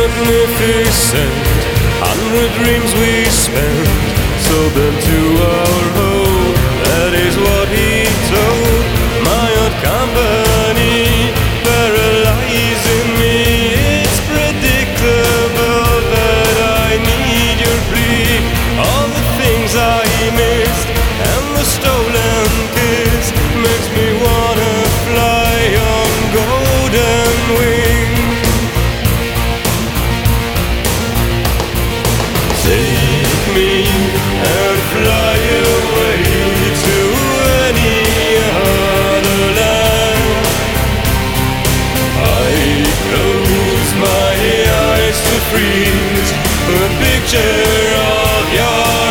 magnificent. 100 dreams we spent, so bent to our home. That is what he told my odd company, paralyzing me. It's predictable that I need your plea. All the things I missed and the stolen kiss makes me wanna fly on golden wings. Take me and fly away to any other land. I close my eyes to freeze a picture of your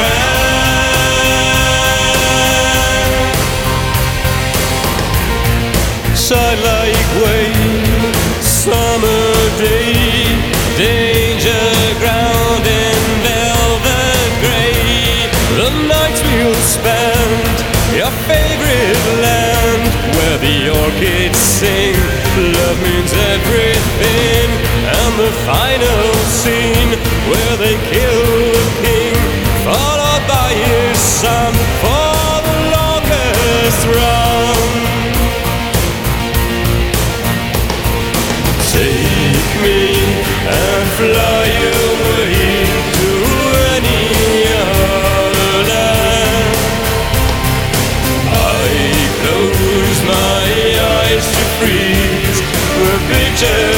hand. Side-like wave, summer day, danger ground in velvet grey. The nights we'll spend, your favorite land, where the orchids sing, love means everything. And the final scene, where they kill the king, followed by his son, for the longest run. Take me and fly away to any other land. I close my eyes to freeze the picture